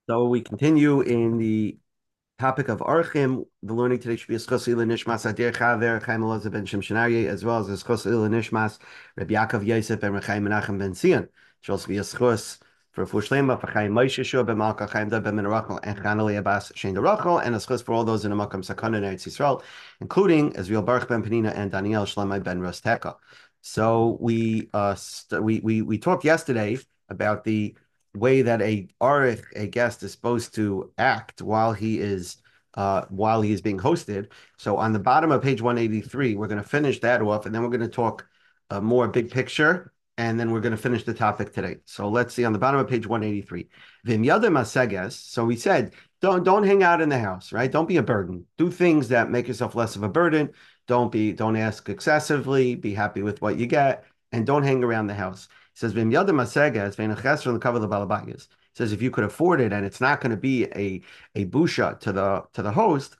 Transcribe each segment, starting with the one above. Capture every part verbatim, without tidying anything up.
So we continue in the topic of Archim. The learning today should be a Schos Ila Nishmas Adir Chaver Chaim Elazar ben Shimshonari, as well as a Schos Ila Nishmas Rabbi Yaakov Yosef ben Rechaim Menachem ben Zion. Should also be a Schos for Fushlema for Chaim Moshe Shua ben Malka Chaim Dab ben Menarachel and Chanali Abbas Shein Derachel, and a Schos for all those in the Makam Sakana in Eretz Yisrael, including Ezriel Baruch ben Penina and Daniel Shlemai ben Rosteka. So we uh we we we talked yesterday about the way that a arich, a guest, is supposed to act while he is uh, while he is being hosted. So on the bottom of page one eighty-three, we're going to finish that off, and then we're going to talk uh, more big picture, and then we're going to finish the topic today. So let's see on the bottom of page one eighty-three. Vimyada maseges. So we said don't don't hang out in the house, right? Don't be a burden. Do things that make yourself less of a burden. Don't be don't ask excessively. Be happy with what you get, and don't hang around the house. Says says if you could afford it and it's not going to be a a busha to the to the host,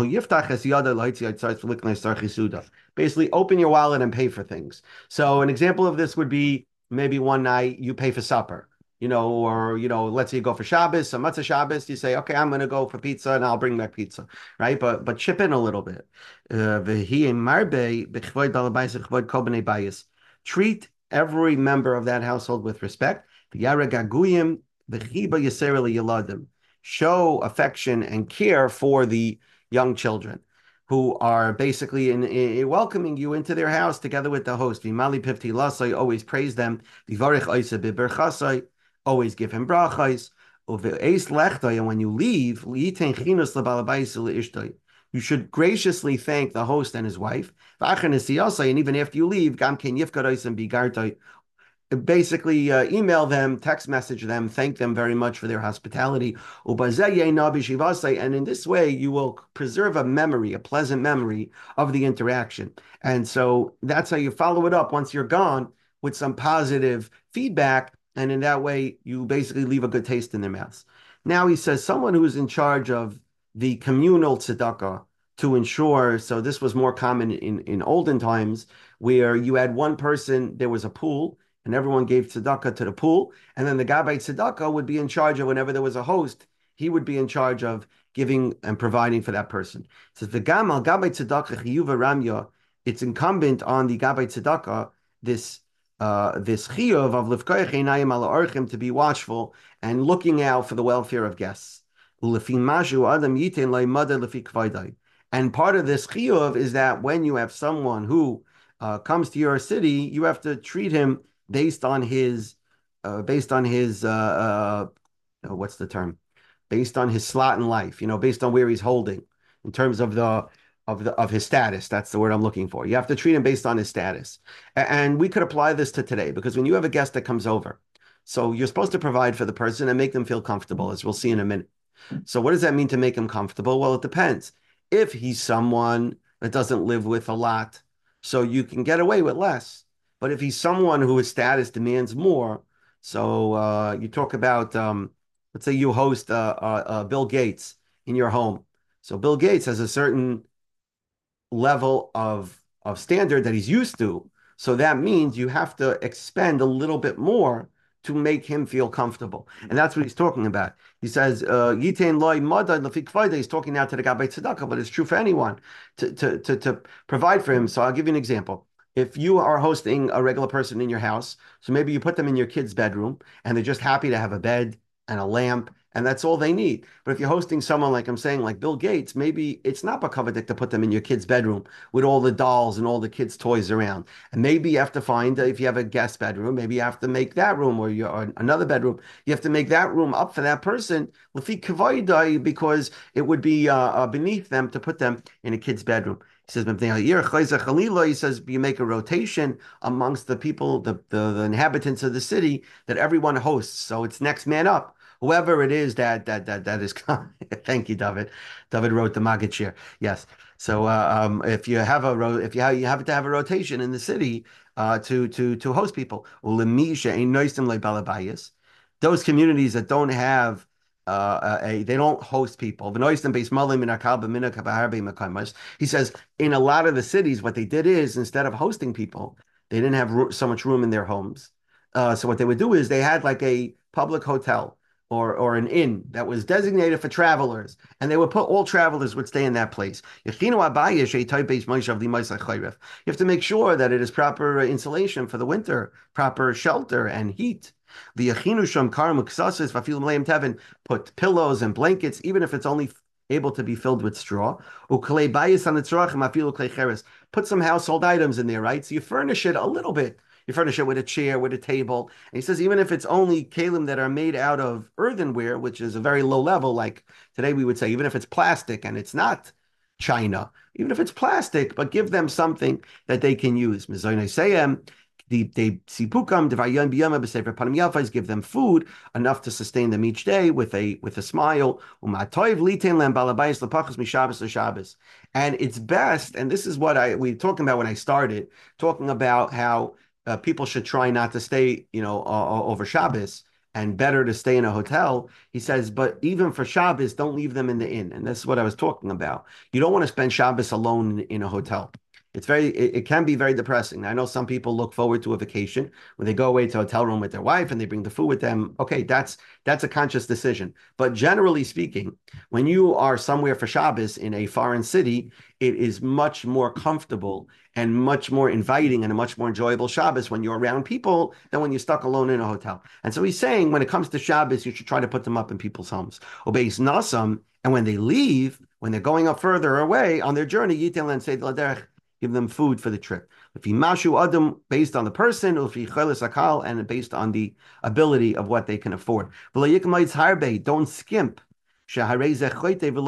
basically open your wallet and pay for things. So an example of this would be maybe one night you pay for supper, you know, or you know, let's say you go for Shabbos, so matzah Shabbos, you say, okay, I'm going to go for pizza and I'll bring back pizza, right? But but chip in a little bit. Uh, treat every member of that household with respect. Show affection and care for the young children who are basically in, in welcoming you into their house together with the host. Always praise them. Always give him brachos. And when you leave, you should graciously thank the host and his wife. And even after you leave, basically uh, email them, text message them, thank them very much for their hospitality. And in this way, you will preserve a memory, a pleasant memory of the interaction. And so that's how you follow it up once you're gone with some positive feedback. And in that way, you basically leave a good taste in their mouths. Now he says someone who's in charge of the communal tzedakah to ensure, so this was more common in, in olden times, where you had one person, there was a pool, and everyone gave tzedakah to the pool, and then the gabbai tzedakah would be in charge of whenever there was a host, he would be in charge of giving and providing for that person. It says the gamal gabbai tzedakah chiyuva ramya. It's incumbent on the gabbai tzedakah this uh, this chiyuv of lifkoich einayim ala orchim to be watchful and looking out for the welfare of guests. Ulefi mashu adam yitin leimada lefi kvaydai. And part of this chiyuv is that when you have someone who uh, comes to your city, you have to treat him based on his, uh, based on his, uh, uh, what's the term? Based on his slot in life, you know, based on where he's holding in terms of the of the of his status. That's the word I'm looking for. You have to treat him based on his status, and we could apply this to today because when you have a guest that comes over, so you're supposed to provide for the person and make them feel comfortable, as we'll see in a minute. So what does that mean to make him comfortable? Well, it depends. If he's someone that doesn't live with a lot, so you can get away with less. But if he's someone who his status demands more, so uh, you talk about, um, let's say you host uh, uh, uh, Bill Gates in your home. So Bill Gates has a certain level of, of standard that he's used to. So that means you have to expend a little bit more to make him feel comfortable. And that's what he's talking about. He says, Yitain loy madad lefi kvaida. He's talking now to the gabbai tzedakah, but it's true for anyone to, to, to, to provide for him. So I'll give you an example. If you are hosting a regular person in your house, so maybe you put them in your kid's bedroom and they're just happy to have a bed and a lamp, and that's all they need. But if you're hosting someone, like I'm saying, like Bill Gates, maybe it's not bakavadik to put them in your kid's bedroom with all the dolls and all the kids' toys around. And maybe you have to find, uh, if you have a guest bedroom, maybe you have to make that room, or, you, or another bedroom, you have to make that room up for that person, because it would be uh, uh, beneath them to put them in a kid's bedroom. He says, he says, you make a rotation amongst the people, the, the, the inhabitants of the city that everyone hosts. So it's next man up. Whoever it is that that that that is. Thank you, David. David wrote the Maggid Shir. Yes. So uh, um, if you have a ro- if you have you have to have a rotation in the city uh, to to to host people. Those communities that don't have uh, a they don't host people. He says in a lot of the cities, what they did is instead of hosting people, they didn't have ro- so much room in their homes. Uh, so what they would do is they had like a public hotel or or an inn that was designated for travelers, and they would put all travelers would stay in that place. You have to make sure that it is proper insulation for the winter, proper shelter and heat. Put pillows and blankets, even if it's only able to be filled with straw. Put some household items in there, right? So you furnish it a little bit. You furnish it with a chair, with a table. And he says, even if it's only kalim that are made out of earthenware, which is a very low level, like today we would say, even if it's plastic and it's not china, even if it's plastic, but give them something that they can use. They sipukam devayon biyama b'sefer panim yafais, give them food enough to sustain them each day with a with a smile. Umatoiv litin lem balabayis lepachas mishabes l'shabes. And it's best, and this is what I we were talking about when I started talking about how uh, people should try not to stay, you know, uh, over Shabbos, and better to stay in a hotel. He says, but even for Shabbos, don't leave them in the inn. And that's what I was talking about. You don't want to spend Shabbos alone in, in a hotel. It's very, it, it can be very depressing. I know some people look forward to a vacation when they go away to a hotel room with their wife and they bring the food with them. Okay, that's that's a conscious decision. But generally speaking, when you are somewhere for Shabbos in a foreign city, it is much more comfortable and much more inviting and a much more enjoyable Shabbos when you're around people than when you're stuck alone in a hotel. And so he's saying when it comes to Shabbos, you should try to put them up in people's homes. Obeis nasam, and when they leave, when they're going up further away on their journey, yitel and say give them food for the trip. If he mashu adam based on the person, if he akal and based on the ability of what they can afford. Don't skimp. This is an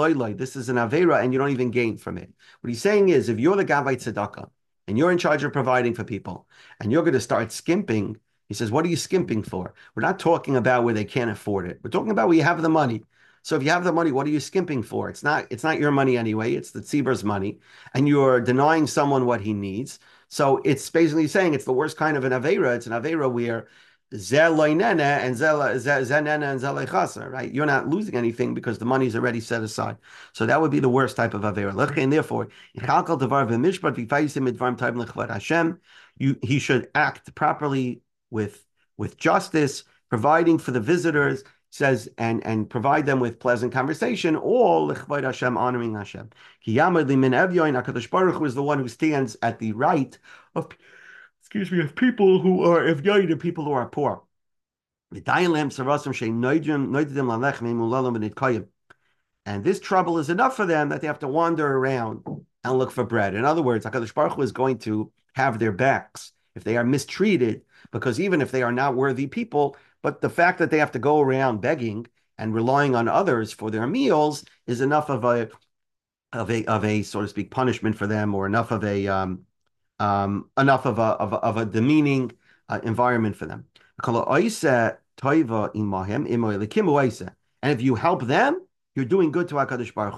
avera and you don't even gain from it. What he's saying is, if you're the gavai tzedakah and you're in charge of providing for people, and you're going to start skimping, he says, what are you skimping for? We're not talking about where they can't afford it. We're talking about where you have the money. So if you have the money, what are you skimping for? It's not, it's not your money anyway. It's the tzibur's money, and you're denying someone what he needs. So it's basically saying it's the worst kind of an avera. It's an avera where zeh loinene and zenene and zelechasa, right? You're not losing anything because the money is already set aside. So that would be the worst type of avera. And therefore, you he should act properly with with justice, providing for the visitors. Says and and provide them with pleasant conversation, all l'chvod Hashem, honoring Hashem. Ki yamad limin evyoin, HaKadosh Baruch Hu is the one who stands at the right of, excuse me, of people who are evyoin, the people who are poor. And this trouble is enough for them that they have to wander around and look for bread. In other words, HaKadosh Baruch Hu is going to have their backs if they are mistreated, because even if they are not worthy people, but the fact that they have to go around begging and relying on others for their meals is enough of a of a of a so to speak punishment for them, or enough of a um, um, enough of a of a, of a demeaning uh, environment for them. And if you help them, you're doing good to HaKadosh Baruch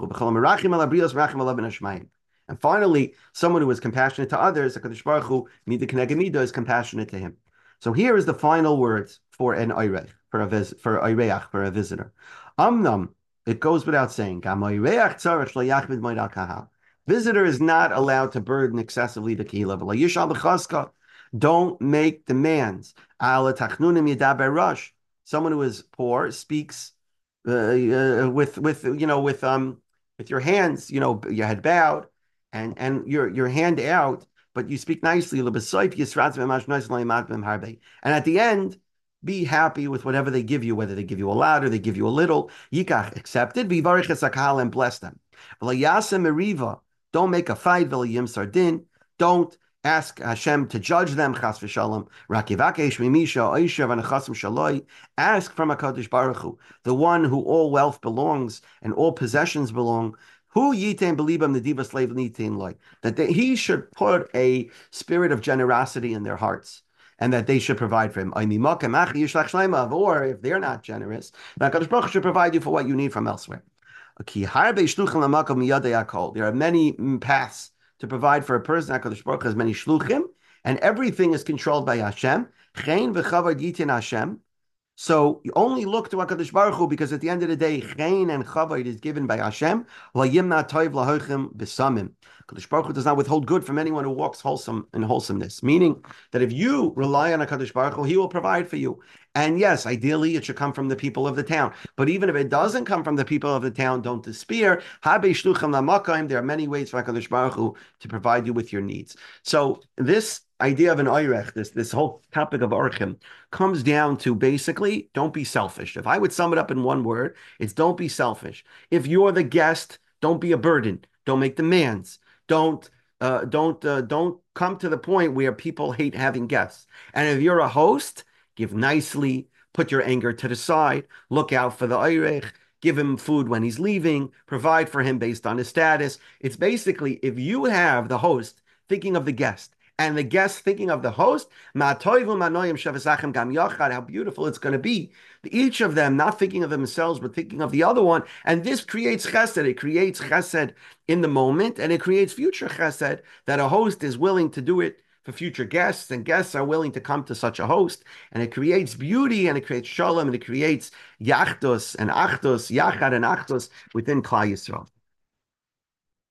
Hu. And finally, someone who is compassionate to others, HaKadosh Baruch Hu, Mida Keneged Mida, is compassionate to him. So here is the final words for an oirech, for a vis, for oireach, for a visitor. Amnam, it goes without saying. Visitor is not allowed to burden excessively the kehillah. Don't make demands. Someone who is poor speaks uh, uh, with with you know with um with your hands, you know, your head bowed and and your your hand out, but you speak nicely. And at the end, be happy with whatever they give you, whether they give you a lot or they give you a little. Yikach, accepted. And bless them. Don't make a fight. Don't ask Hashem to judge them. Ask from HaKadosh Baruch Hu, the one who all wealth belongs and all possessions belong. Who yitain belibam the diva slave nitain loy, that they, he should put a spirit of generosity in their hearts, and that they should provide for him. Or if they're not generous, HaKadosh Baruch Hu should provide you for what you need from elsewhere. There are many paths to provide for a person. HaKadosh Baruch Hu has many shluchim, and everything is controlled by Hashem. So you only look to HaKadosh Baruch Hu, because at the end of the day, Chain and Chavod is given by Hashem. HaKadosh Baruch Hu does not withhold good from anyone who walks wholesome in wholesomeness. Meaning that if you rely on HaKadosh Baruch Hu, He will provide for you. And yes, ideally, it should come from the people of the town. But even if it doesn't come from the people of the town, don't despair. There are many ways for HaKadosh Baruch Hu to provide you with your needs. So this idea of an oirech, this this whole topic of orchim, comes down to basically don't be selfish. If I would sum it up in one word, it's don't be selfish. If you're the guest, don't be a burden. Don't make demands. Don't uh, don't uh, don't come to the point where people hate having guests. And if you're a host, give nicely, put your anger to the side, look out for the oirech, give him food when he's leaving, provide for him based on his status. It's basically if you have the host thinking of the guest and the guest thinking of the host, how beautiful it's going to be. Each of them not thinking of themselves, but thinking of the other one. And this creates chesed. It creates chesed in the moment, and it creates future chesed that a host is willing to do it for future guests, and guests are willing to come to such a host. And it creates beauty, and it creates shalom, and it creates yachdos and achdos, yachad and achdos within Klal Yisrael.